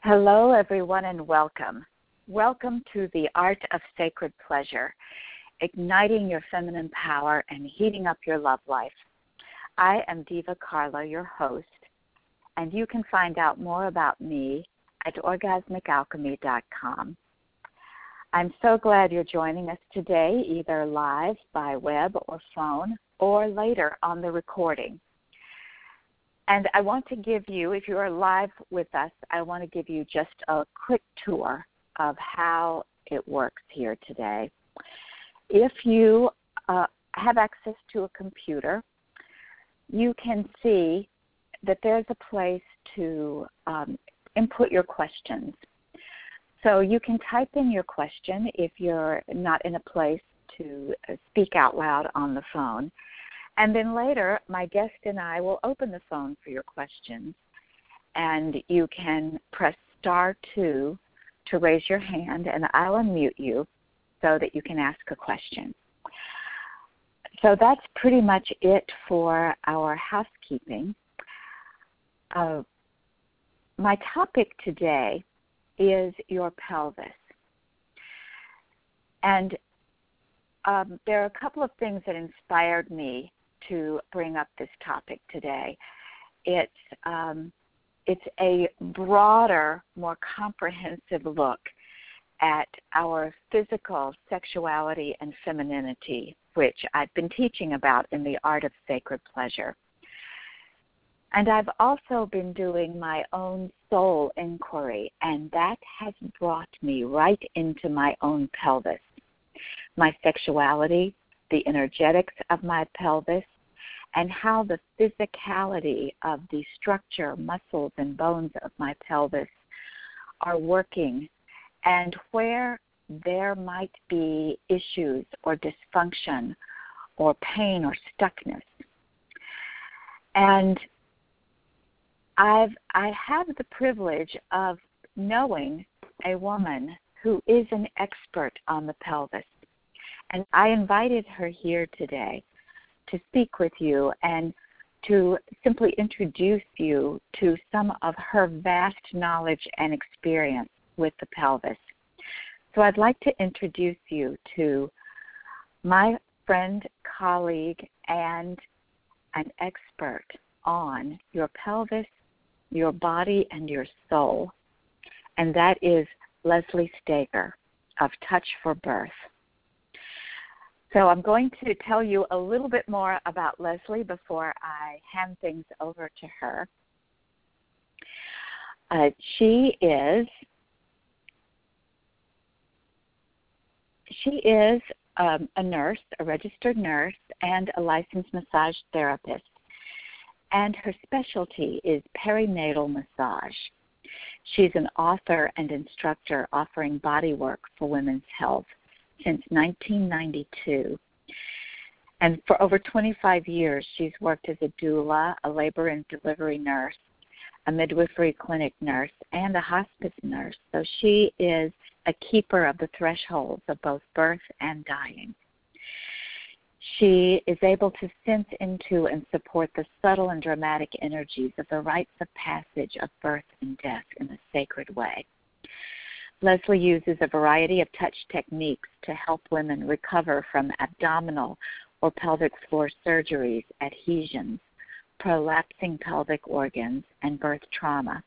Hello, everyone, and welcome. Welcome to the Art of Sacred Pleasure, igniting your feminine power and heating up your love life. I am Diva Carla, your host, and you can find out more about me at orgasmicalchemy.com. I'm so glad you're joining us today, either live by web or phone, or later on the recording. And I want to give you, if you are live with us, I want to give you just a quick tour of how it works here today. If you have access to a computer, you can see that there's a place to input your questions. So you can type in your question if you're not in a place to speak out loud on the phone. And then later, my guest and I will open the phone for your questions, and you can press *2 to raise your hand, and I'll unmute you so that you can ask a question. So that's pretty much it for our housekeeping. My topic today is your pelvis. And there are a couple of things that inspired me to bring up this topic today. It's a broader, more comprehensive look at our physical sexuality and femininity, which I've been teaching about in the Art of Sacred Pleasure. And I've also been doing my own soul inquiry, and that has brought me right into my own pelvis, my sexuality, the energetics of my pelvis, and how the physicality of the structure, muscles, and bones of my pelvis are working, and where there might be issues or dysfunction or pain or stuckness. And I have the privilege of knowing a woman who is an expert on the pelvis. And I invited her here today to speak with you and to simply introduce you to some of her vast knowledge and experience with the pelvis. So I'd like to introduce you to my friend, colleague, and an expert on your pelvis, your body, and your soul, and that is Leslie Stager of Touch for Birth. So I'm going to tell you a little bit more about Leslie before I hand things over to her. She is a nurse, a registered nurse, and a licensed massage therapist. And her specialty is perinatal massage. She's an author and instructor offering bodywork for women's health since 1992. And for over 25 years, she's worked as a doula, a labor and delivery nurse, a midwifery clinic nurse, and a hospice nurse. So she is a keeper of the thresholds of both birth and dying. She is able to sense into and support the subtle and dramatic energies of the rites of passage of birth and death in a sacred way. Leslie uses a variety of touch techniques to help women recover from abdominal or pelvic floor surgeries, adhesions, prolapsing pelvic organs, and birth trauma.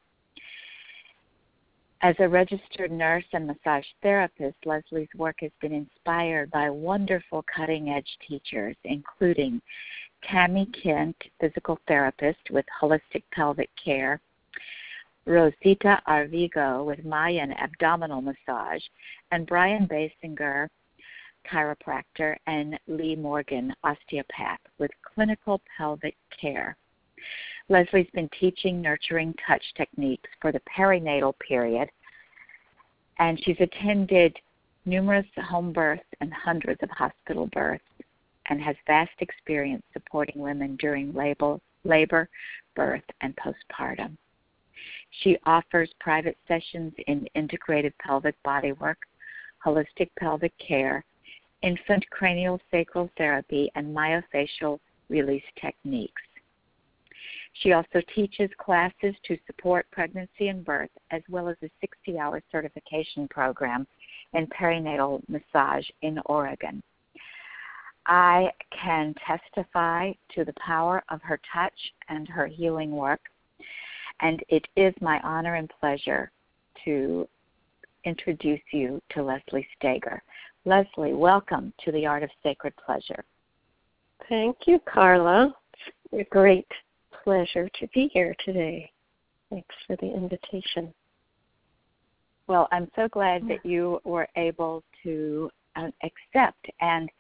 As a registered nurse and massage therapist, Leslie's work has been inspired by wonderful cutting-edge teachers, including Tammy Kent, physical therapist with Holistic Pelvic Care, Rosita Arvigo with Mayan abdominal massage, and Brian Basinger, chiropractor, and Lee Morgan, osteopath, with Clinical Pelvic Care. Leslie's been teaching nurturing touch techniques for the perinatal period, and she's attended numerous home births and hundreds of hospital births, and has vast experience supporting women during labor, birth, and postpartum. She offers private sessions in integrated pelvic bodywork, holistic pelvic care, infant cranial sacral therapy, and myofascial release techniques. She also teaches classes to support pregnancy and birth, as well as a 60-hour certification program in perinatal massage in Oregon. I can testify to the power of her touch and her healing work, and it is my honor and pleasure to introduce you to Leslie Stager. Leslie, welcome to the Art of Sacred Pleasure. Thank you, Carla. It's a great pleasure to be here today. Thanks for the invitation. Well, I'm so glad that you were able to accept. And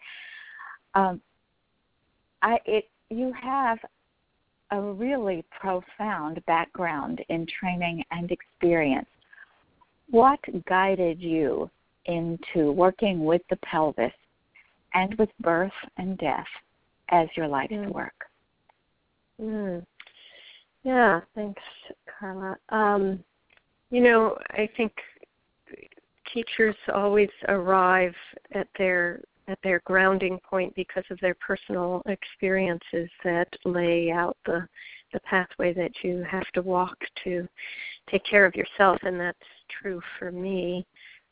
you have a really profound background in training and experience. What guided you into working with the pelvis and with birth and death as your life's work? Yeah, thanks, Carla. I think teachers always arrive at their grounding point because of their personal experiences that lay out the pathway that you have to walk to take care of yourself, and that's true for me.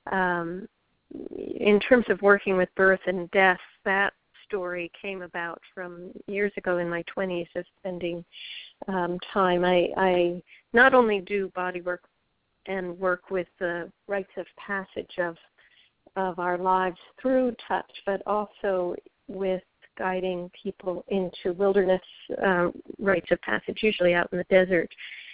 In terms of working with birth and death, that story came about from years ago in my 20s of spending time. I not only do body work and work with the rites of passage of our lives through touch, but also with guiding people into wilderness rites of passage, usually out in the desert.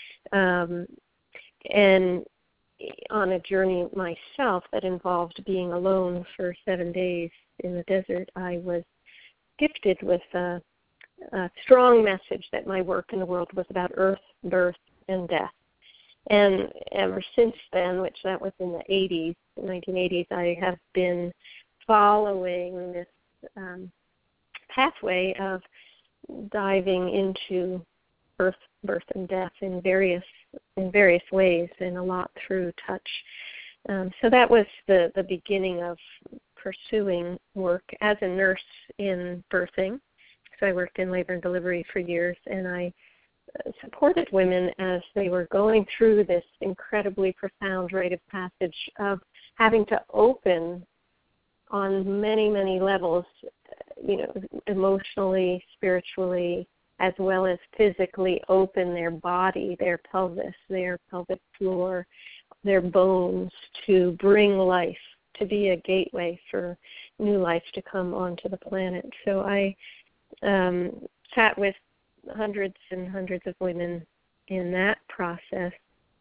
And on a journey myself that involved being alone for 7 days in the desert, I was gifted with a strong message that my work in the world was about earth, birth, and death. And ever since then, which that was in the 1980s, I have been following this pathway of diving into earth, birth, and death in various ways, and a lot through touch. So that was the beginning of pursuing work as a nurse in birthing. So I worked in labor and delivery for years, and I supported women as they were going through this incredibly profound rite of passage of having to open on many, many levels, emotionally, spiritually, as well as physically open their body, their pelvis, their pelvic floor, their bones to bring life, to be a gateway for new life to come onto the planet. So I sat with hundreds and hundreds of women in that process.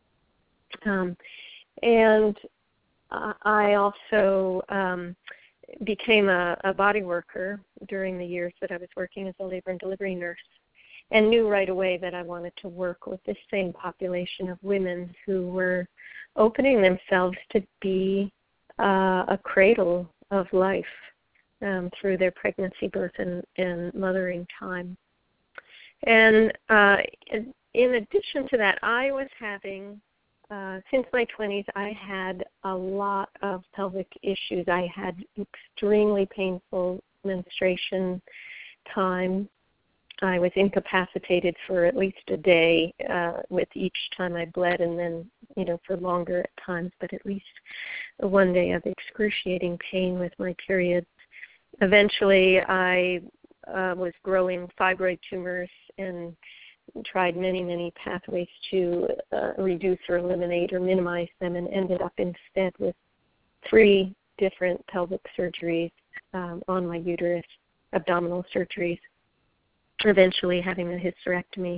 And I also became a body worker during the years that I was working as a labor and delivery nurse, and knew right away that I wanted to work with this same population of women who were opening themselves to be a cradle of life through their pregnancy, birth, and mothering time. And in addition to that, I was having, since my 20s, I had a lot of pelvic issues. I had extremely painful menstruation time. I was incapacitated for at least a day with each time I bled, and then, for longer at times, but at least one day of excruciating pain with my periods. Eventually, I was growing fibroid tumors and tried many, many pathways to reduce or eliminate or minimize them, and ended up instead with 3 different pelvic surgeries on my uterus, abdominal surgeries, eventually having a hysterectomy,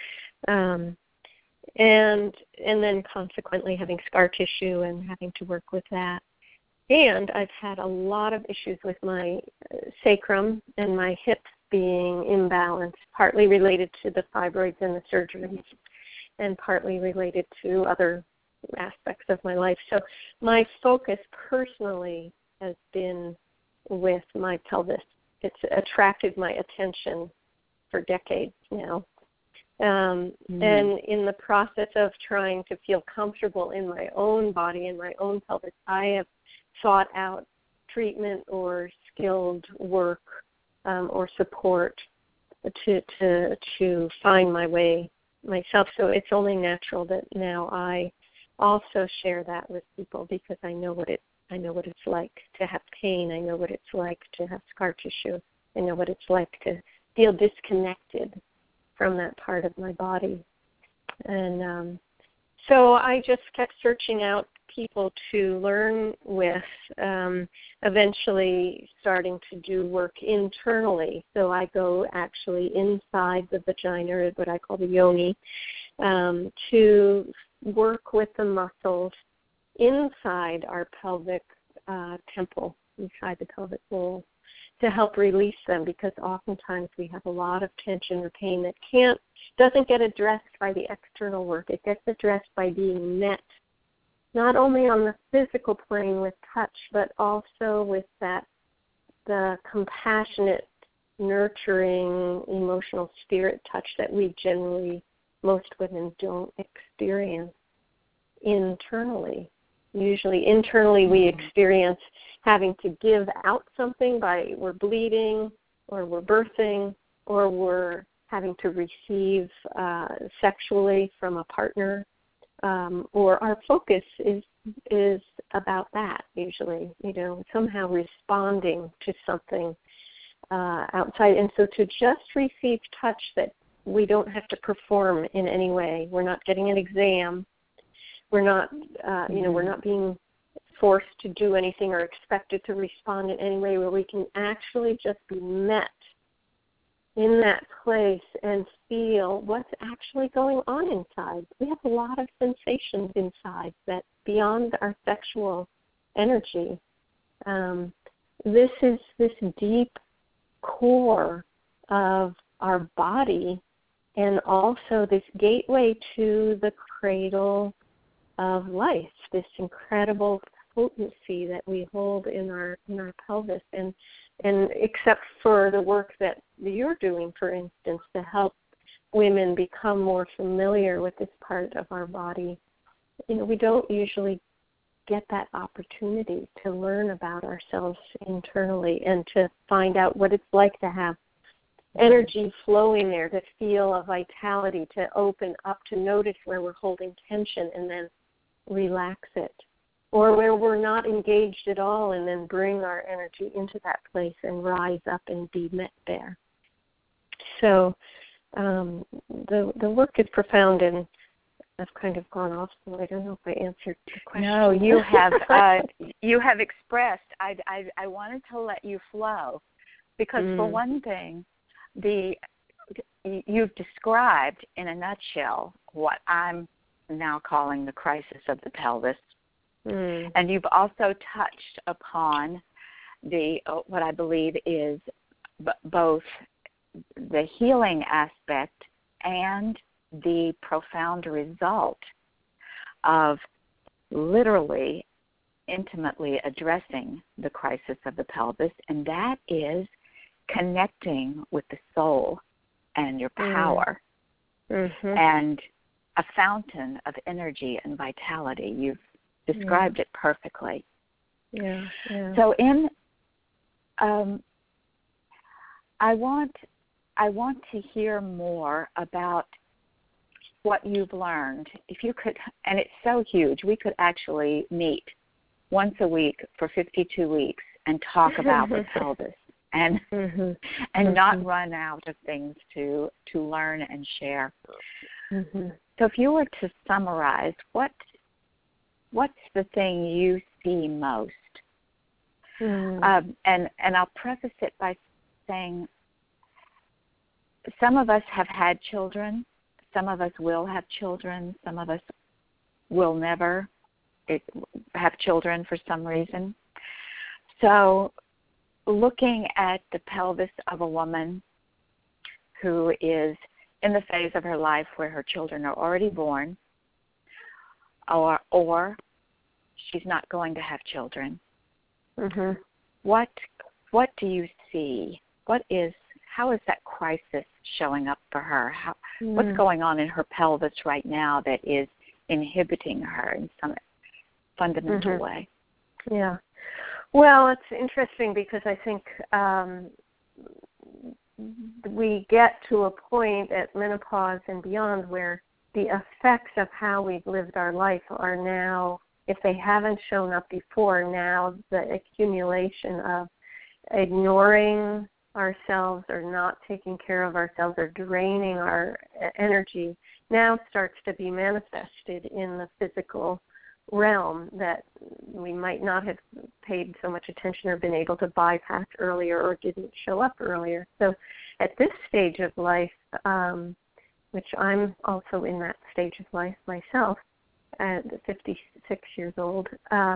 and then consequently having scar tissue and having to work with that. And I've had a lot of issues with my sacrum and my hips being imbalanced, partly related to the fibroids and the surgeries, and partly related to other aspects of my life. So my focus personally has been with my pelvis. It's attracted my attention for decades now. And in the process of trying to feel comfortable in my own body and my own pelvis, I have sought out treatment or skilled work or support to find my way myself. So it's only natural that now I also share that with people, because I know what it's like to have pain. I know what it's like to have scar tissue. I know what it's like to feel disconnected from that part of my body. And so I just kept searching out people to learn with, eventually starting to do work internally. So I go actually inside the vagina, or what I call the yoni, to work with the muscles inside our pelvic temple, inside the pelvic bowl, to help release them, because oftentimes we have a lot of tension or pain that doesn't get addressed by the external work. It gets addressed by being met, not only on the physical plane with touch, but also with the compassionate, nurturing, emotional spirit touch that most women don't experience internally. Usually internally we experience having to give out something we're bleeding, or we're birthing, or we're having to receive sexually from a partner, or our focus is about that usually, somehow responding to something outside. And so to just receive touch that we don't have to perform in any way, we're not getting an exam, we're not, we're not being forced to do anything or expected to respond in any way, where we can actually just be met in that place and feel what's actually going on inside. We have a lot of sensations inside that beyond our sexual energy. This is this deep core of our body, and also this gateway to the cradle of life, this incredible potency that we hold in our pelvis. And except for the work that you're doing, for instance, to help women become more familiar with this part of our body, we don't usually get that opportunity to learn about ourselves internally and to find out what it's like to have energy flowing there, to feel a vitality, to open up, to notice where we're holding tension and then relax it, or where we're not engaged at all and then bring our energy into that place and rise up and be met there. So the work is profound, and I've kind of gone off, so I don't know if I answered your question. No, you have expressed. I wanted to let you flow, because for one thing, you've described in a nutshell what I'm now calling the crisis of the pelvis. And you've also touched upon what I believe is both the healing aspect and the profound result of literally intimately addressing the crisis of the pelvis, and that is connecting with the soul and your power and a fountain of energy and vitality. You've described it perfectly. Yeah. So I want to hear more about what you've learned. If you could, and it's so huge, we could actually meet once a week for 52 weeks and talk about the pelvis and not run out of things to learn and share. So if you were to summarize, what's the thing you see most? And I'll preface it by saying some of us have had children, some of us will have children, some of us will never have children for some reason. So looking at the pelvis of a woman who is in the phase of her life where her children are already born, or she's not going to have children, what do you see? How is that crisis showing up for her? What's going on in her pelvis right now that is inhibiting her in some fundamental way? Yeah. Well, it's interesting because I think we get to a point at menopause and beyond where the effects of how we've lived our life are now, if they haven't shown up before, now the accumulation of ignoring ourselves or not taking care of ourselves or draining our energy now starts to be manifested in the physical realm that we might not have paid so much attention or been able to bypass earlier or didn't show up earlier. So at this stage of life, which I'm also in that stage of life myself at 56 years old,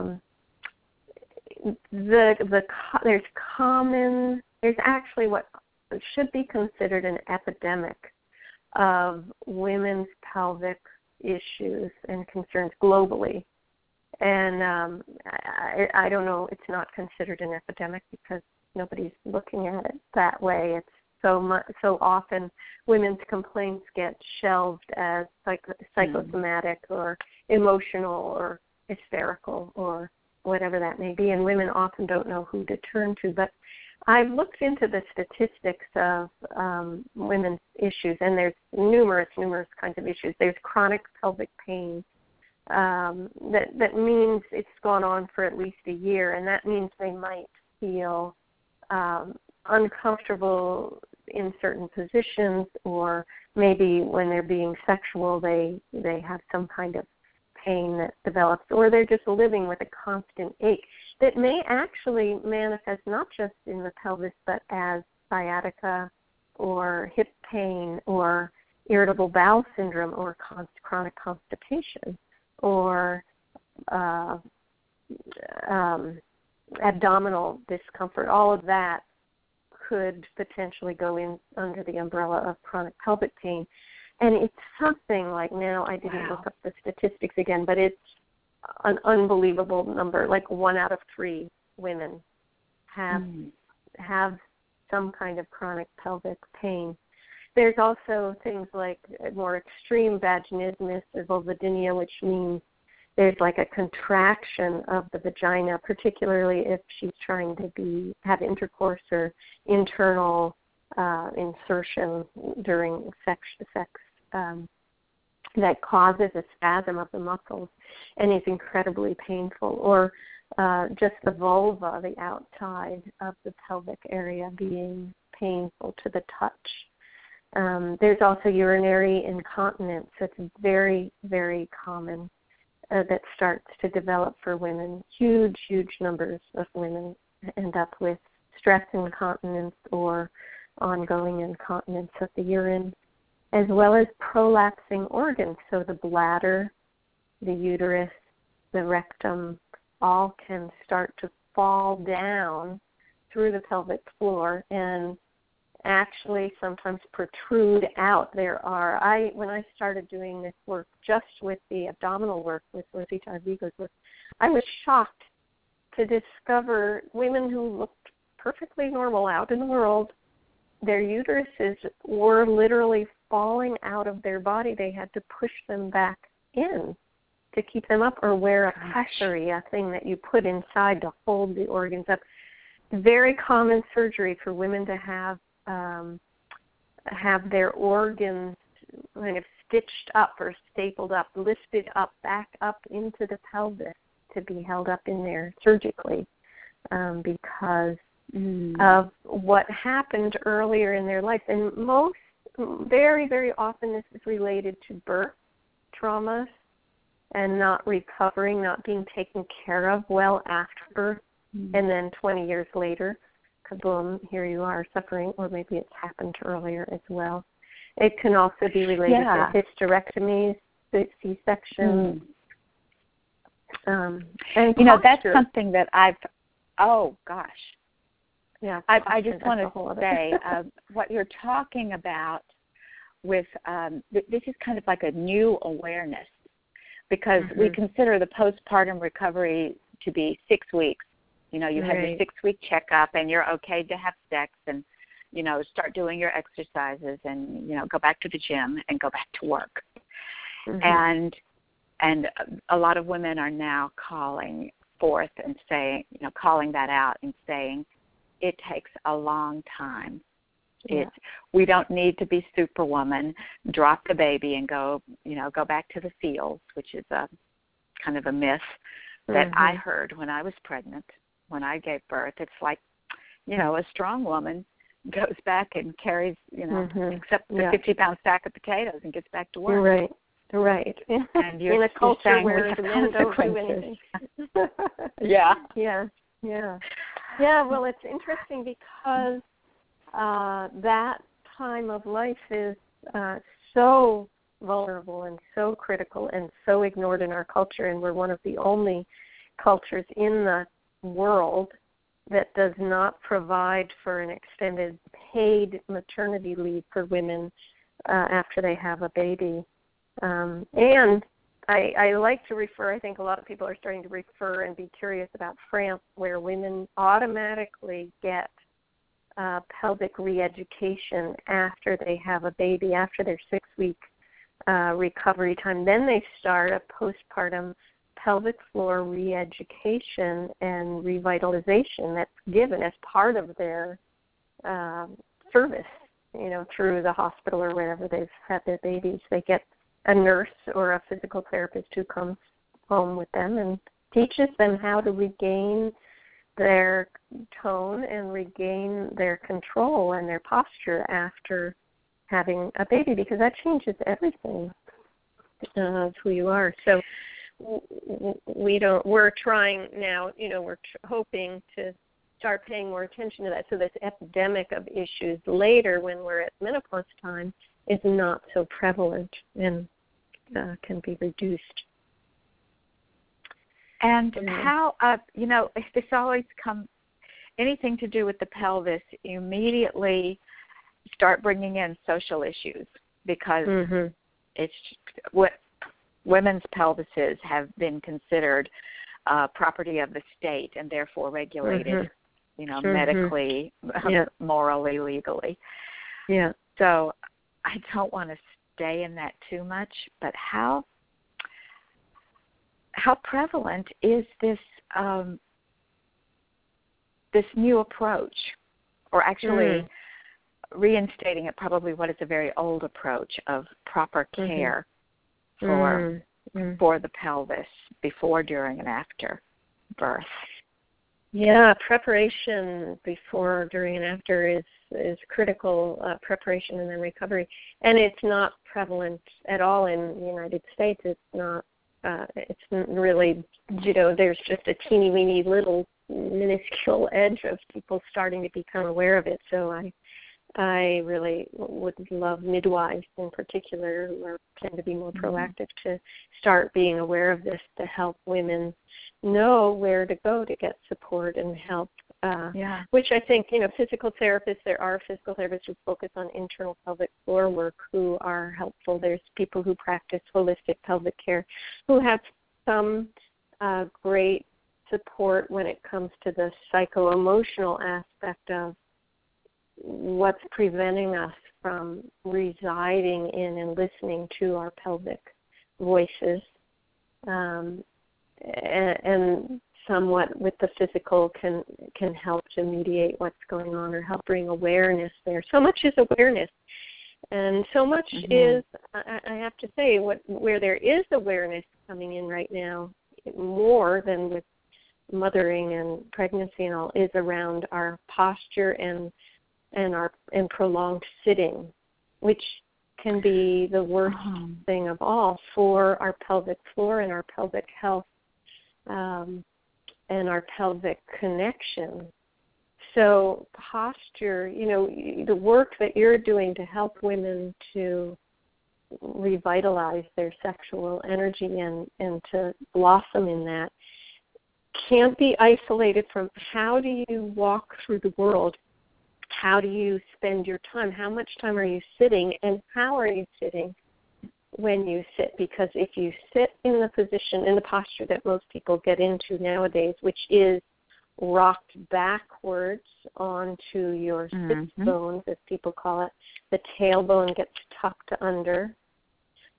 there's actually what should be considered an epidemic of women's pelvic issues and concerns globally. And I don't know, it's not considered an epidemic because nobody's looking at it that way. It's so often women's complaints get shelved as psychosomatic or emotional or hysterical or whatever that may be, and women often don't know who to turn to. But I've looked into the statistics of women's issues, and there's numerous kinds of issues. There's chronic pelvic pain. That means it's gone on for at least a year, and that means they might feel uncomfortable in certain positions, or maybe when they're being sexual, they have some kind of pain that develops, or they're just living with a constant ache that may actually manifest not just in the pelvis, but as sciatica or hip pain or irritable bowel syndrome or chronic constipation or abdominal discomfort. All of that could potentially go in under the umbrella of chronic pelvic pain. And it's something like, now I didn't look up the statistics again, but it's an unbelievable number. Like 1 out of 3 women have some kind of chronic pelvic pain. There's also things like more extreme vaginismus or vulvodynia, which means there's like a contraction of the vagina, particularly if she's trying to have intercourse or internal insertion during sex that causes a spasm of the muscles and is incredibly painful. Or just the vulva, the outside of the pelvic area, being painful to the touch. There's also urinary incontinence that's very, very common that starts to develop for women. Huge numbers of women end up with stress incontinence or ongoing incontinence of the urine, as well as prolapsing organs. So the bladder, the uterus, the rectum, all can start to fall down through the pelvic floor and actually sometimes protrude out. When I started doing this work just with the abdominal work, with Rosita Arvigo's work, I was shocked to discover women who looked perfectly normal out in the world, their uteruses were literally falling out of their body. They had to push them back in to keep them up, or wear a pessary, a thing that you put inside to hold the organs up. Very common surgery for women to have their organs kind of stitched up or stapled up, lifted up, back up into the pelvis to be held up in there surgically because of what happened earlier in their life. And very, very often this is related to birth traumas and not recovering, not being taken care of well after birth, and then 20 years later, kaboom, here you are suffering, or maybe it's happened earlier as well. It can also be related to hysterectomies, C-sections. And that's something that I just want to say what you're talking about with this is kind of like a new awareness, because we consider the postpartum recovery to be 6 weeks. You have your 6-week checkup, and you're okay to have sex and, start doing your exercises and, go back to the gym and go back to work. And a lot of women are now calling forth and saying, calling that out and saying it takes a long time We don't need to be Superwoman, drop the baby and go back to the fields, which is a kind of a myth that I heard when I was pregnant, when I gave birth. It's like, a strong woman goes back and carries, except the 50-pound sack of potatoes and gets back to work. Right. And in a culture where the men don't do anything. Yeah. Well, it's interesting because that time of life is so vulnerable and so critical and so ignored in our culture, and we're one of the only cultures in the world that does not provide for an extended paid maternity leave for women after they have a baby. And I like to refer, I think a lot of people are starting to refer and be curious about France, where women automatically get pelvic re-education after they have a baby, after their 6-week recovery time. Then they start a postpartum pelvic floor re-education and revitalization that's given as part of their service, through the hospital or wherever they've had their babies. They get a nurse or a physical therapist who comes home with them and teaches them how to regain their tone and regain their control and their posture after having a baby, because that changes everything of who you are. So we're trying now, we're hoping to start paying more attention to that, so this epidemic of issues later when we're at menopause time is not so prevalent and can be reduced. And how, if this always comes, anything to do with the pelvis, you immediately start bringing in social issues, because it's what women's pelvises have been considered property of the state and therefore regulated, medically, morally, legally. Yeah. So I don't want to stay in that too much, but how prevalent is this this new approach, or actually reinstating it, probably what is a very old approach of proper care for the pelvis before, during, and after birth? Yeah, preparation before, during, and after is critical, preparation and then recovery. And it's not prevalent at all in the United States. It's not really, there's just a teeny weeny little minuscule edge of people starting to become aware of it. So I really would love midwives in particular, who tend to be more proactive, to start being aware of this, to help women know where to go to get support and help. Which I think, physical therapists, there are physical therapists who focus on internal pelvic floor work who are helpful. There's people who practice holistic pelvic care who have some great support when it comes to the psycho-emotional aspect of what's preventing us from residing in and listening to our pelvic voices, and somewhat with the physical can help to mediate what's going on or help bring awareness there. So much is awareness, and so much is, I have to say, where there is awareness coming in right now, more than with mothering and pregnancy and all, is around our posture and prolonged sitting, which can be the worst thing of all for our pelvic floor and our pelvic health, and our pelvic connection. So posture, the work that you're doing to help women to revitalize their sexual energy and to blossom in that, can't be isolated from how do you walk through the world. How do you spend your time? How much time are you sitting, and how are you sitting when you sit? Because if you sit in the position, in the posture that most people get into nowadays, which is rocked backwards onto your sits bones, as people call it, the tailbone gets tucked under,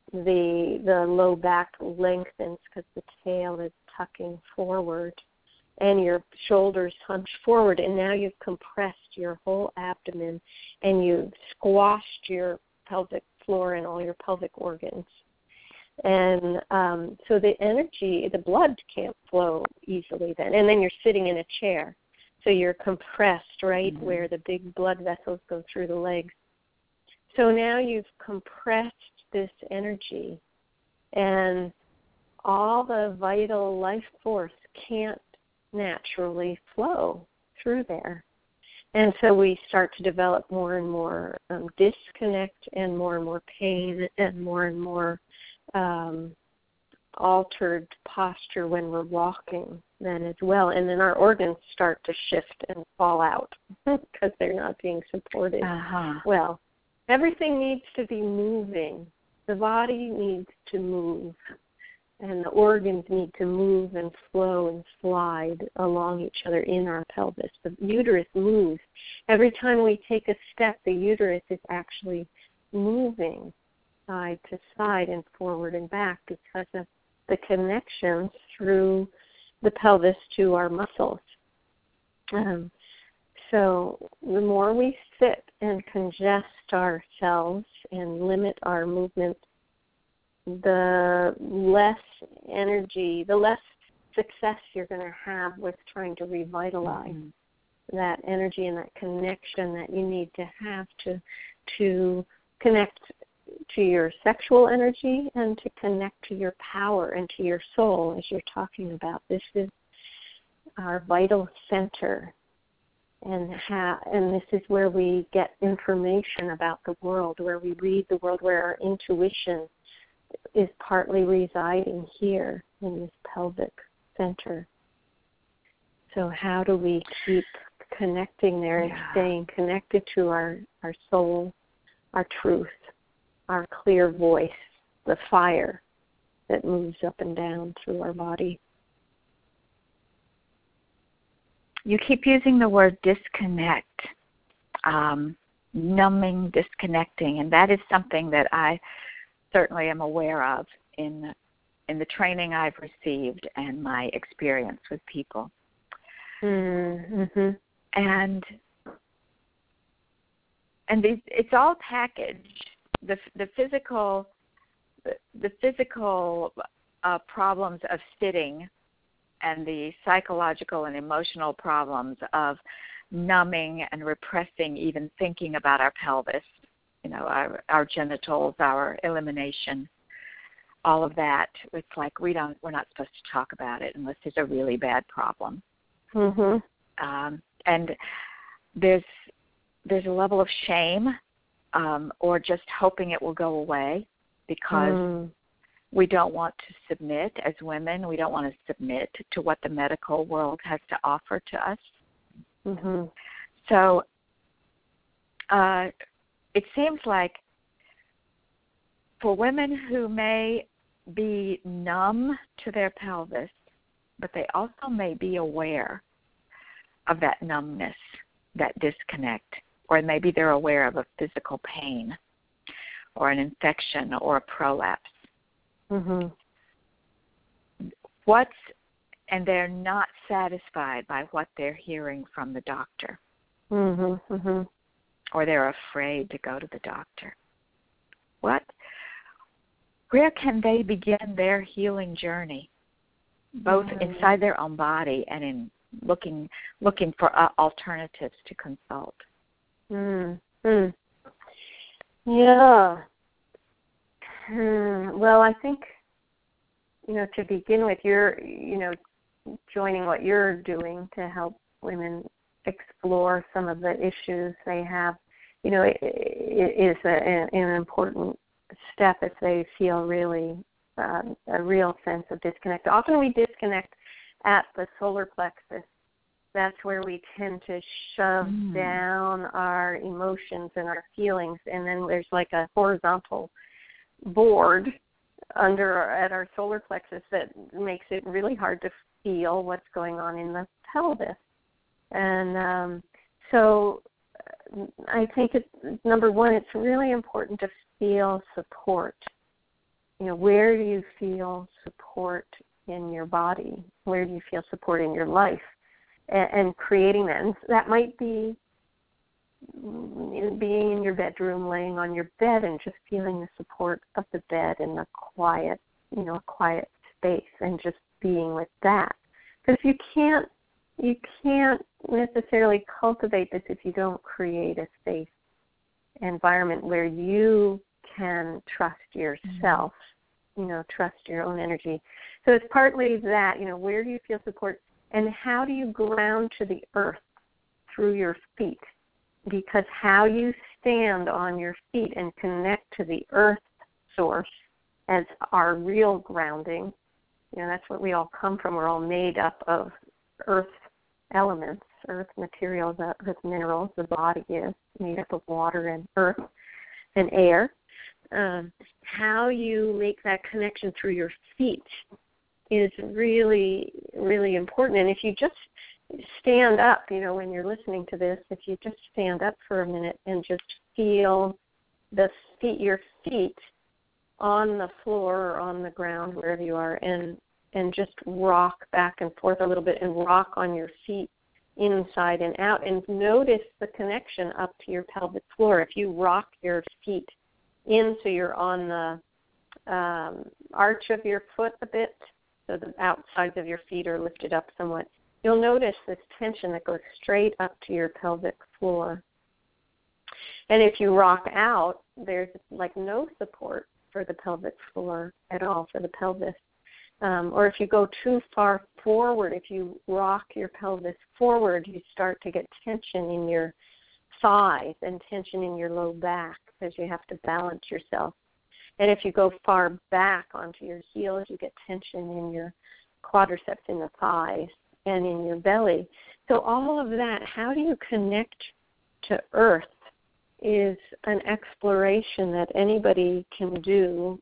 the low back lengthens because the tail is tucking forward, and your shoulders hunch forward, and now you've compressed your whole abdomen, and you've squashed your pelvic floor and all your pelvic organs. And so the energy, the blood can't flow easily then. And then you're sitting in a chair, so you're compressed right where the big blood vessels go through the legs. So now you've compressed this energy, and all the vital life force can't naturally flow through there. And so we start to develop more and more disconnect and more pain and more altered posture when we're walking then as well. And then our organs start to shift and fall out because they're not being supported. Well, everything needs to be moving. The body needs to move, and the organs need to move and flow and slide along each other in our pelvis. The uterus moves. Every time we take a step, the uterus is actually moving side to side and forward and back because of the connections through the pelvis to our muscles. So the more we sit and congest ourselves and limit our movement, the less energy, the less success you're going to have with trying to revitalize that energy and that connection that you need to have to connect to your sexual energy and to connect to your power and to your soul, as you're talking about. This is our vital center, and this is where we get information about the world, where we read the world, where our intuition is partly residing here in this pelvic center. So how do we keep connecting there and staying connected to our soul, our truth, our clear voice, the fire that moves up and down through our body? You keep using the word disconnect, numbing, disconnecting, and that is something that I certainly am aware of in the training I've received and my experience with people. Mm-hmm. And it's all packaged. The physical problems of sitting, and the psychological and emotional problems of numbing and repressing, even thinking about our pelvis, our genitals, our elimination, all of that. It's like we're not supposed to talk about it unless there's a really bad problem. And there's a level of shame, or just hoping it will go away because we don't want to submit as women. We don't want to submit to what the medical world has to offer to us. So it seems like for women who may be numb to their pelvis, but they also may be aware of that numbness, that disconnect, or maybe they're aware of a physical pain or an infection or a prolapse. And they're not satisfied by what they're hearing from the doctor. Or they're afraid to go to the doctor. Where can they begin their healing journey, both inside their own body and in looking for alternatives to consult? Yeah. Well, I think, to begin with, you're, joining what you're doing to help women explore some of the issues they have, it is an important step if they feel really a real sense of disconnect. Often we disconnect at the solar plexus. That's where we tend to shove down our emotions and our feelings, and then there's like a horizontal board at our solar plexus that makes it really hard to feel what's going on in the pelvis. And so I think number one, it's really important to feel support. Where do you feel support in your body? Where do you feel support in your life? And creating that. And that might be being in your bedroom, laying on your bed and just feeling the support of the bed and the quiet, a quiet space, and just being with that. Because you can't necessarily cultivate this if you don't create a safe environment where you can trust yourself, trust your own energy. So it's partly that, where do you feel support, and how do you ground to the earth through your feet? Because how you stand on your feet and connect to the earth source as our real grounding, that's what we all come from. We're all made up of earth elements, earth materials, earth minerals. The body is made up of water and earth and air. How you make that connection through your feet is really, really important. And if you just stand up, when you're listening to this, if you just stand up for a minute and just feel your feet on the floor or on the ground, wherever you are, and just rock back and forth a little bit and rock on your feet inside and out, and notice the connection up to your pelvic floor. If you rock your feet in so you're on the arch of your foot a bit, so the outsides of your feet are lifted up somewhat, you'll notice this tension that goes straight up to your pelvic floor. And if you rock out, there's like no support for the pelvic floor at all, for the pelvis. Or if you go too far forward, if you rock your pelvis forward, you start to get tension in your thighs and tension in your low back because you have to balance yourself. And if you go far back onto your heels, you get tension in your quadriceps, in the thighs, and in your belly. So all of that, how do you connect to earth, is an exploration that anybody can do.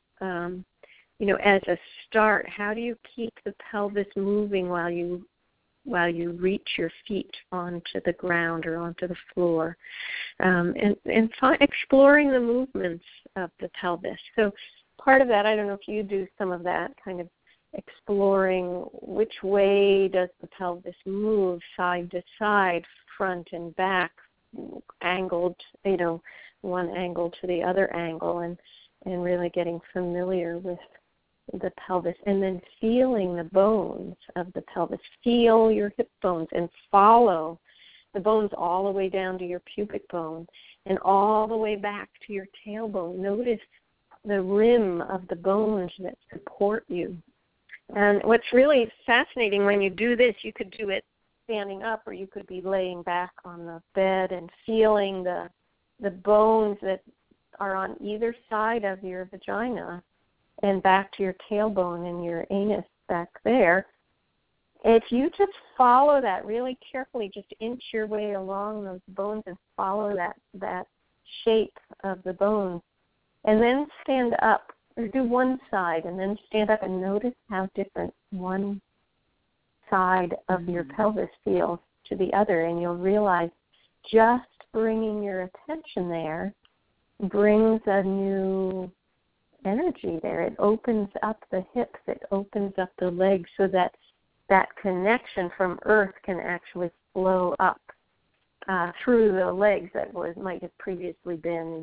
As a start, how do you keep the pelvis moving while you reach your feet onto the ground or onto the floor, and exploring the movements of the pelvis. So part of that, I don't know if you do some of that, kind of exploring which way does the pelvis move, side to side, front and back, angled, one angle to the other angle, and really getting familiar with the pelvis, and then feeling the bones of the pelvis. Feel your hip bones and follow the bones all the way down to your pubic bone and all the way back to your tailbone. Notice the rim of the bones that support you. And what's really fascinating when you do this, you could do it standing up, or you could be laying back on the bed and feeling the bones that are on either side of your vagina and back to your tailbone and your anus back there. If you just follow that really carefully, just inch your way along those bones and follow that shape of the bones, and then stand up, or do one side and then stand up and notice how different one side of your pelvis feels to the other, and you'll realize just bringing your attention there brings a new energy there. It opens up the hips, it opens up the legs, so that connection from earth can actually flow up through the legs that might have previously been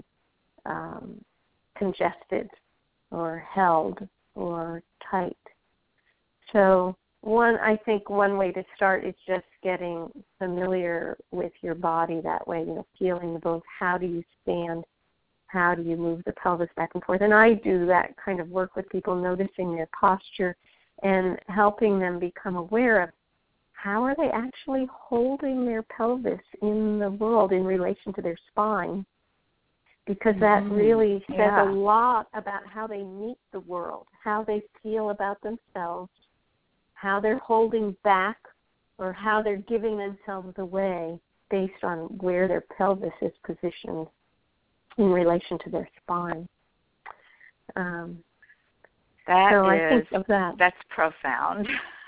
congested or held or tight. So I think one way to start is just getting familiar with your body that way, feeling the bones. How do you stand? How do you move the pelvis back and forth? And I do that kind of work with people, noticing their posture and helping them become aware of how are they actually holding their pelvis in the world in relation to their spine, because that really says a lot about how they meet the world, how they feel about themselves, how they're holding back, or how they're giving themselves away based on where their pelvis is positioned in relation to their spine. I think of that. That's profound.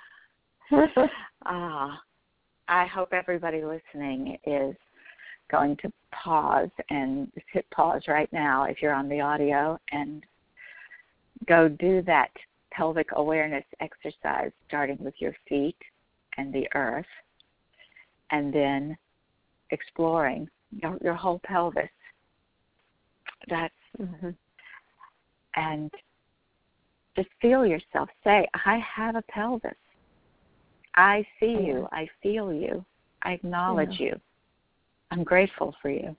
I hope everybody listening is going to pause and hit pause right now if you're on the audio and go do that pelvic awareness exercise, starting with your feet and the earth, and then exploring your whole pelvis. That's and just feel yourself. Say, I have a pelvis. I see you. I feel you. I acknowledge you. I'm grateful for you.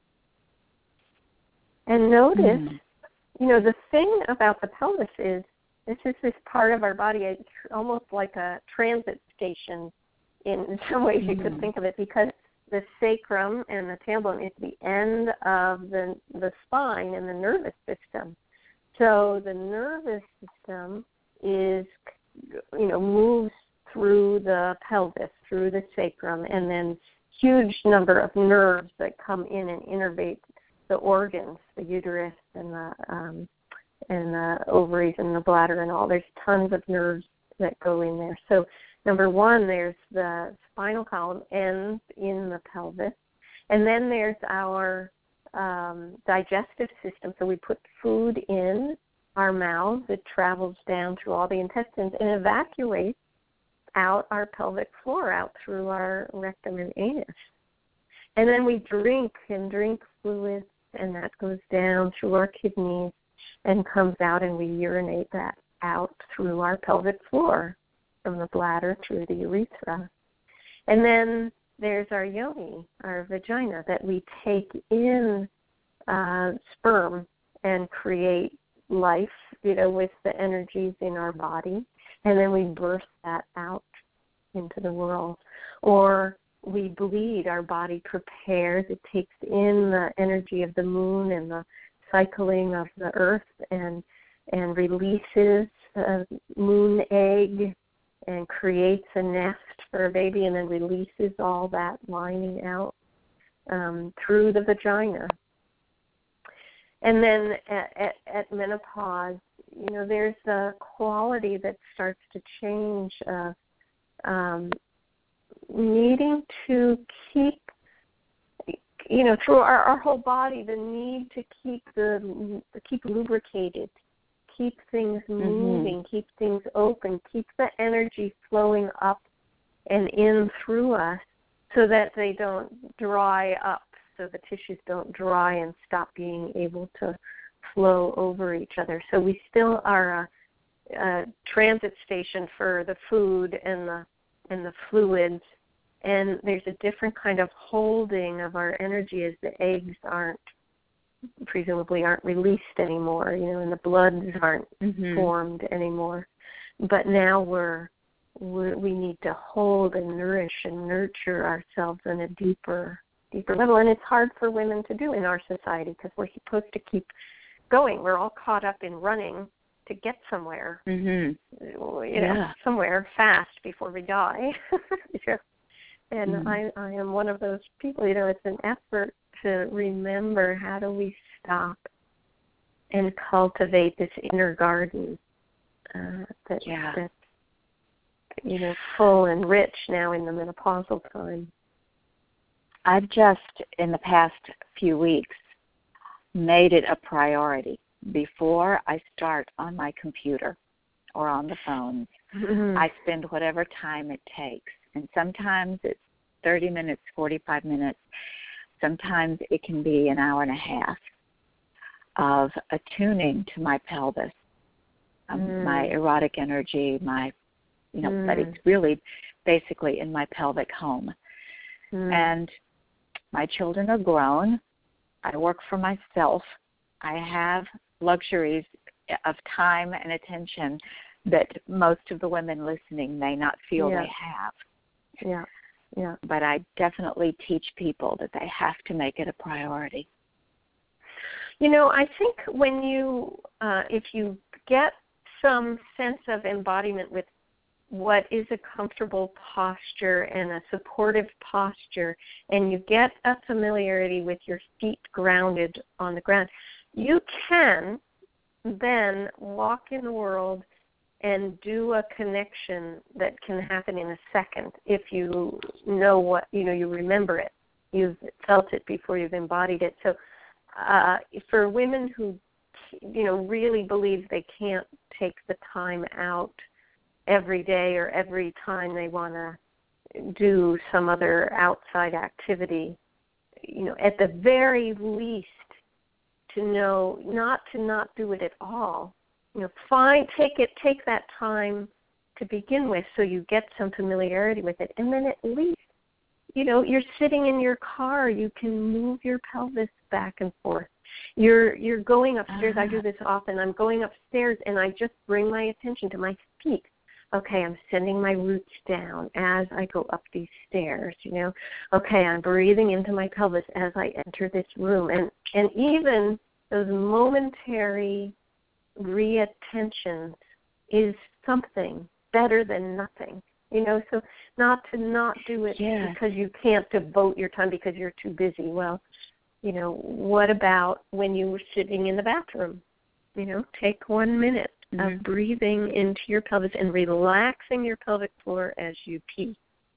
And notice, the thing about the pelvis is this is this part of our body. It's almost like a transit station in some ways you could think of it, because the sacrum and the tailbone is the end of the spine and the nervous system. So the nervous system is, moves through the pelvis, through the sacrum, and then huge number of nerves that come in and innervate the organs, the uterus and the ovaries and the bladder and all. There's tons of nerves that go in there. So number one, there's the spinal column ends in the pelvis. And then there's our digestive system. So we put food in our mouths. It travels down through all the intestines and evacuates out our pelvic floor, out through our rectum and anus. And then we drink fluids, and that goes down through our kidneys and comes out, and we urinate that out through our pelvic floor, from the bladder through the urethra. And then there's our yoni, our vagina, that we take in sperm and create life, with the energies in our body. And then we birth that out into the world. Or we bleed, our body prepares, it takes in the energy of the moon and the cycling of the earth and releases a moon egg and creates a nest for a baby, and then releases all that lining out through the vagina. And then at menopause, there's a quality that starts to change, needing to keep, through our whole body, the need to keep lubricated, keep things moving, keep things open, keep the energy flowing up and in through us, so that they don't dry up, so the tissues don't dry and stop being able to flow over each other. So we still are a transit station for the food and the fluids, and there's a different kind of holding of our energy as the eggs presumably aren't released anymore, and the bloods aren't formed anymore. But now we need to hold and nourish and nurture ourselves on a deeper level, and it's hard for women to do in our society, because we're supposed to keep going. We're all caught up in running to get somewhere, somewhere fast before we die. And I am one of those people. It's an effort to remember, how do we stop and cultivate this inner garden that's full and rich now in the menopausal time. I've just, in the past few weeks, made it a priority before I start on my computer or on the phone. I spend whatever time it takes. And sometimes it's 30 minutes, 45 minutes. Sometimes it can be an hour and a half of attuning to my pelvis, my erotic energy, but it's really basically in my pelvic home. And my children are grown. I work for myself. I have luxuries of time and attention that most of the women listening may not feel they have. Yeah. But I definitely teach people that they have to make it a priority. I think when if you get some sense of embodiment with what is a comfortable posture and a supportive posture, and you get a familiarity with your feet grounded on the ground, you can then walk in the world and do a connection that can happen in a second if you know what, you remember it. You've felt it before you've embodied it. So for women who really believe they can't take the time out every day or every time they want to do some other outside activity, at the very least to know not to not do it at all. Take that time to begin with so you get some familiarity with it. And then at least, you're sitting in your car, you can move your pelvis back and forth. You're going upstairs. I do this often. I'm going upstairs and I just bring my attention to my feet. Okay, I'm sending my roots down as I go up these stairs, Okay, I'm breathing into my pelvis as I enter this room. And even those momentary reattentions is something better than nothing, so not to not do it because you can't devote your time because you're too busy. Well, what about when you were sitting in the bathroom? Take 1 minute of breathing into your pelvis and relaxing your pelvic floor as you pee.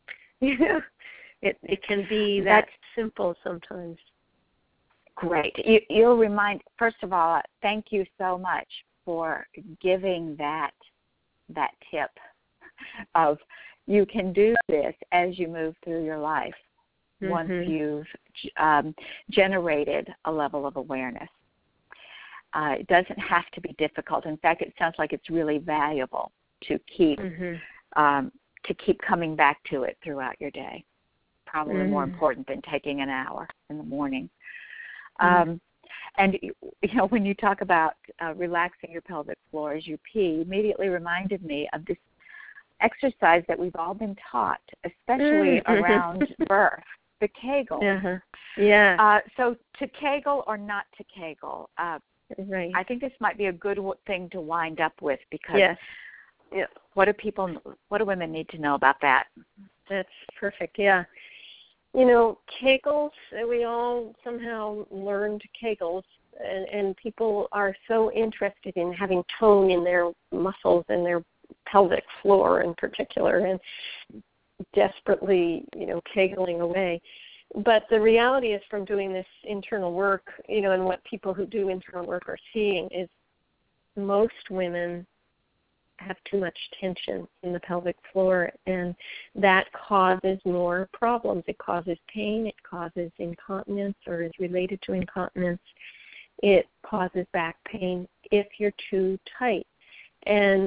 It can be that simple sometimes. Great. You'll remind, first of all, thank you so much for giving that tip of you can do this as you move through your life once you've generated a level of awareness. It doesn't have to be difficult. In fact, it sounds like it's really valuable to keep coming back to it throughout your day. Probably more important than taking an hour in the morning. And when you talk about relaxing your pelvic floor as you pee, immediately reminded me of this exercise that we've all been taught, especially around birth, the Kegel. So to Kegel or not to Kegel, right. I think this might be a good thing to wind up with because what do women need to know about that? That's perfect, Kegels, we all somehow learned Kegels, and people are so interested in having tone in their muscles and their pelvic floor in particular, and desperately, Kegling away. But the reality is from doing this internal work, and what people who do internal work are seeing is most women have too much tension in the pelvic floor, and that causes more problems. It causes pain. It causes incontinence or is related to incontinence. It causes back pain if you're too tight. And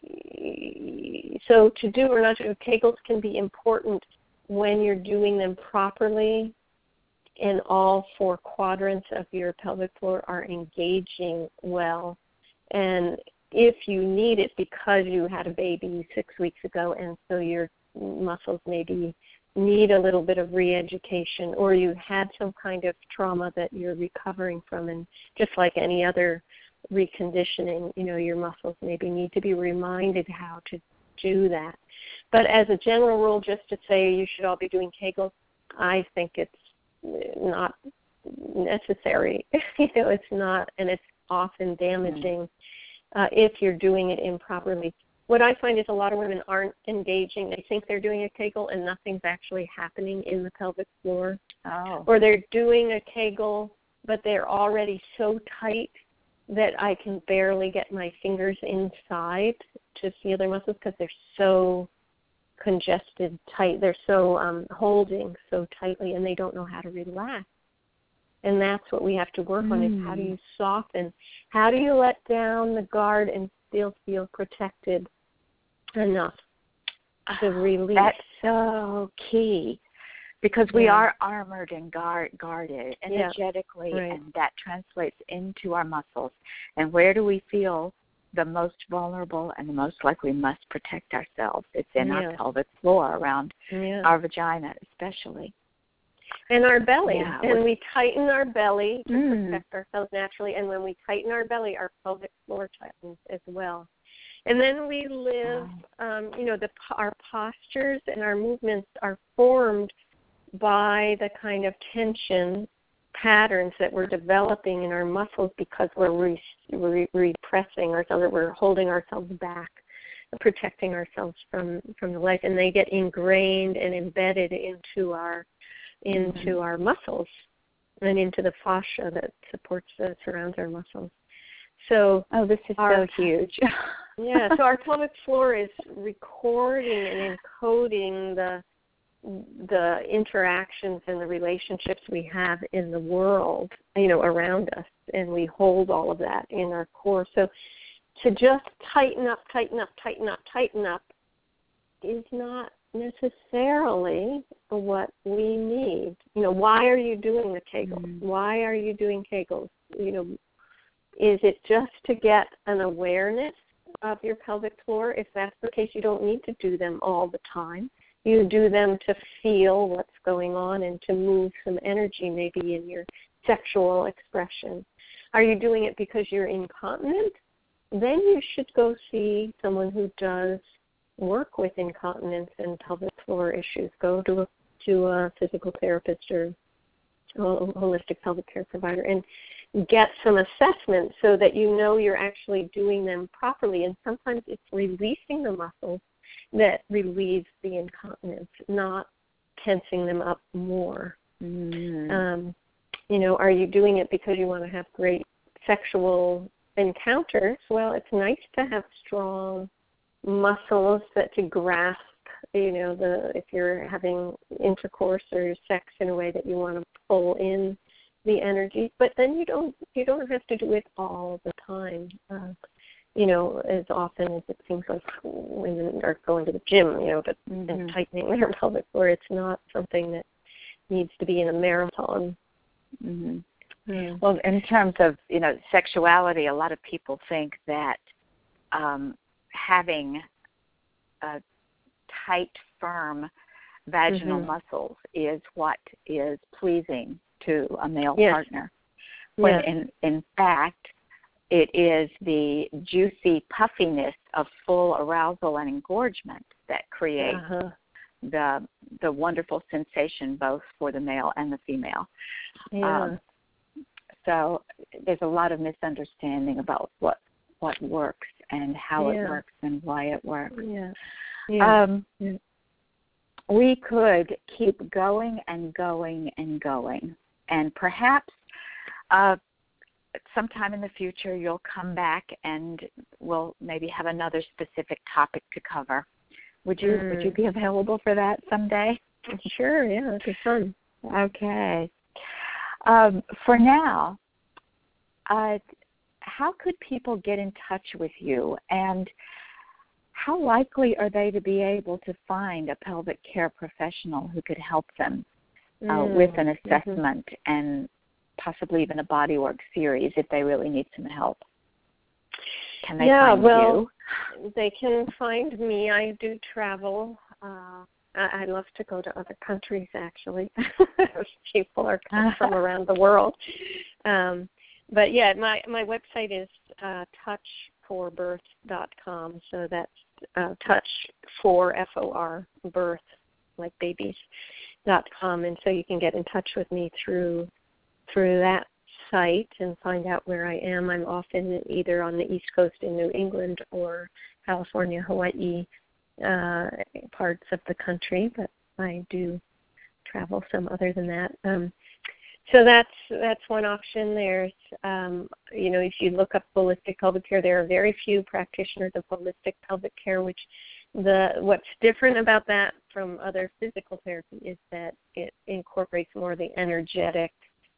so to do or not to do, Kegels can be important when you're doing them properly and all 4 quadrants of your pelvic floor are engaging well. And if you need it because you had a baby 6 weeks ago and so your muscles maybe need a little bit of re-education, or you had some kind of trauma that you're recovering from, and just like any other reconditioning, your muscles maybe need to be reminded how to do that. But as a general rule, just to say you should all be doing Kegels, I think it's not necessary. It's not, and it's often damaging if you're doing it improperly. What I find is a lot of women aren't engaging. They think they're doing a Kegel and nothing's actually happening in the pelvic floor. Or they're doing a Kegel, but they're already so tight that I can barely get my fingers inside to feel their muscles because they're so congested, tight. They're so holding so tightly, and they don't know how to relax. And that's what we have to work on is how do you soften? How do you let down the guard and still feel protected enough to release? That's so key because we are armored and guarded energetically, and that translates into our muscles. And where do we feel the most vulnerable and the most like we must protect ourselves? It's in our pelvic floor, around our vagina especially. And our belly. And we tighten our belly to protect ourselves naturally. And when we tighten our belly, our pelvic floor tightens as well. And then we live, our postures and our movements are formed by the kind of tension patterns that we're developing in our muscles because we're repressing ourselves, or we're holding ourselves back, protecting ourselves from the life. And they get ingrained and embedded into our muscles and into the fascia that surrounds our muscles. So this is so huge. Yeah, so our pelvic floor is recording and encoding the interactions and the relationships we have in the world, around us, and we hold all of that in our core. So to just tighten up is not necessarily what we need. Why are you doing the Kegels? Why are you doing Kegels? Is it just to get an awareness of your pelvic floor? If that's the case, you don't need to do them all the time. You do them to feel what's going on and to move some energy maybe in your sexual expression. Are you doing it because you're incontinent? Then you should go see someone who does work with incontinence and pelvic floor issues. Go to a physical therapist or a holistic pelvic care provider and get some assessment so that you're actually doing them properly. And sometimes it's releasing the muscles that relieves the incontinence, not tensing them up more. Are you doing it because you want to have great sexual encounters? Well, it's nice to have strong muscles that to grasp, if you're having intercourse or sex in a way that you want to pull in the energy, but then you don't have to do it all the time. As often as it seems like women are going to the gym, and tightening their pelvic floor. It's not something that needs to be in a marathon. Well, in terms of, sexuality, a lot of people think that having a tight, firm vaginal muscles is what is pleasing to a male partner. When in fact, it is the juicy puffiness of full arousal and engorgement that creates the wonderful sensation both for the male and the female. So there's a lot of misunderstanding about what works and how it works and why it works. We could keep going and going and going, and perhaps sometime in the future you'll come back and we'll maybe have another specific topic to cover. Would you be available for that someday? Sure, yeah, it'd be fun. Okay. For now, how could people get in touch with you, and how likely are they to be able to find a pelvic care professional who could help them with an assessment and possibly even a bodywork series if they really need some help? Can they find you? They can find me. I do travel. I love to go to other countries, actually. People are from around the world. But, yeah, my website is touch4birth.com. So that's touch for, F-O-R, birth, like babies.com. And so you can get in touch with me through that site and find out where I am. I'm often either on the East Coast in New England or California, Hawaii, parts of the country, but I do travel some other than that. So that's one option. There's, if you look up holistic pelvic care, there are very few practitioners of holistic pelvic care, which what's different about that from other physical therapy is that it incorporates more of the energetic,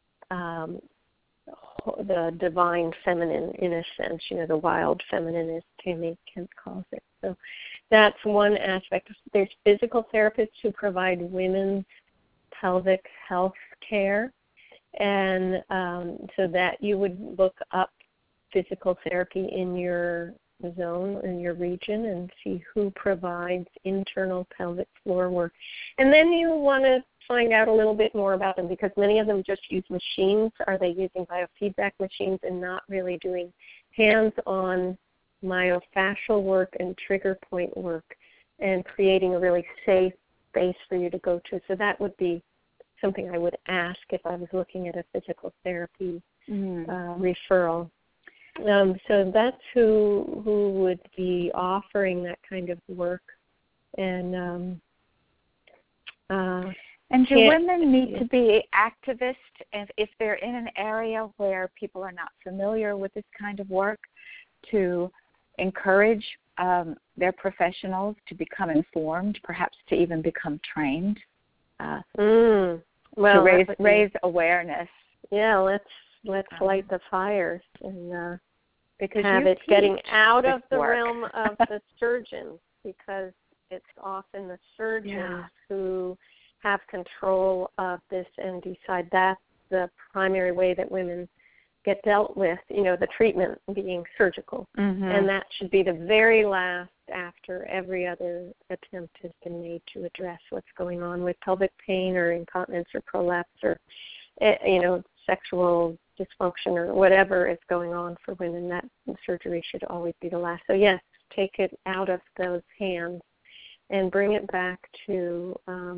the divine feminine in a sense, the wild feminine, as Tammy Kemp calls it. So that's one aspect. There's physical therapists who provide women's pelvic health care, and so that you would look up physical therapy in your zone, in your region, and see who provides internal pelvic floor work. And then you want to find out a little bit more about them, because many of them just use machines. Are they using biofeedback machines and not really doing hands-on myofascial work and trigger point work and creating a really safe space for you to go to? So that would be something I would ask if I was looking at a physical therapy referral. So that's who would be offering that kind of work. And And do women need to be activists if they're in an area where people are not familiar with this kind of work, to encourage their professionals to become informed, perhaps to even become trained, to raise awareness? Yeah, let's light the fires and because have it getting out of the realm of the surgeons, because it's often the surgeons who have control of this and decide that's the primary way that women get dealt with, the treatment being surgical. Mm-hmm. And that should be the very last after every other attempt has been made to address what's going on with pelvic pain or incontinence or prolapse or, sexual dysfunction or whatever is going on for women. That surgery should always be the last. So, yes, take it out of those hands and bring it back to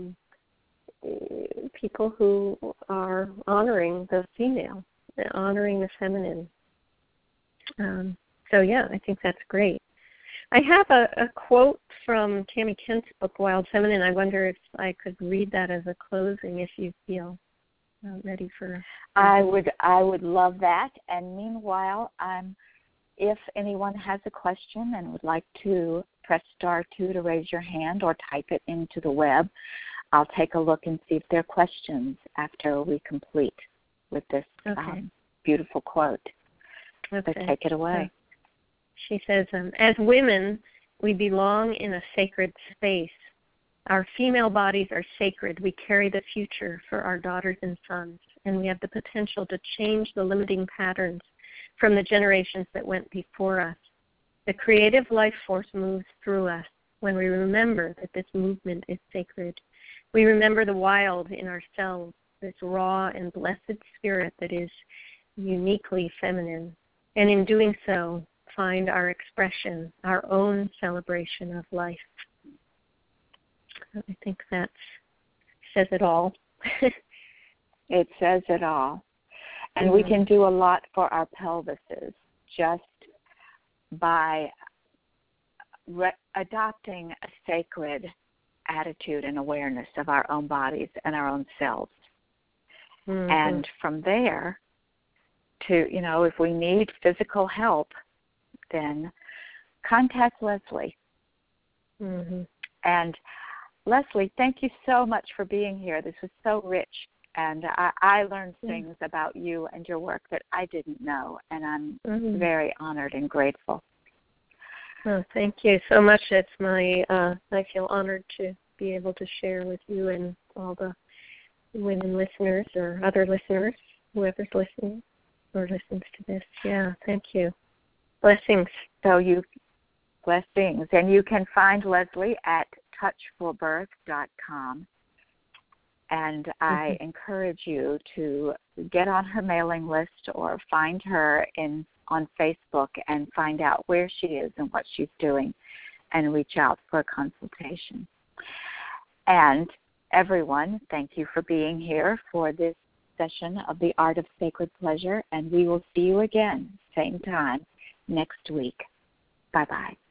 people who are honoring the female, honoring the feminine. I think that's great. I have a quote from Tammy Kent's book, Wild Feminine. I wonder if I could read that as a closing, if you feel ready for. I would love that. And meanwhile, if anyone has a question and would like to press *2 to raise your hand or type it into the web, I'll take a look and see if there are questions after we complete with this beautiful quote. Okay. So take it away. She says, as women, we belong in a sacred space. Our female bodies are sacred. We carry the future for our daughters and sons, and we have the potential to change the limiting patterns from the generations that went before us. The creative life force moves through us when we remember that this movement is sacred. We remember the wild in ourselves, this raw and blessed spirit that is uniquely feminine, and in doing so, find our expression, our own celebration of life. I think that says it all. It says it all. And we can do a lot for our pelvises just by adopting a sacred attitude and awareness of our own bodies and our own selves. Mm-hmm. And from there to, if we need physical help, then contact Leslie. Mm-hmm. And Leslie, thank you so much for being here. This was so rich, and I learned things about you and your work that I didn't know, and I'm very honored and grateful. Oh, thank you so much. It's I feel honored to be able to share with you and all the women listeners or other listeners, whoever's listening or listens to this. Yeah, thank you. Blessings. Blessings. And you can find Leslie at touchforbirth.com. And I encourage you to get on her mailing list or find her on Facebook and find out where she is and what she's doing and reach out for a consultation. And everyone, thank you for being here for this session of The Art of Sacred Pleasure, and we will see you again, same time, next week. Bye-bye.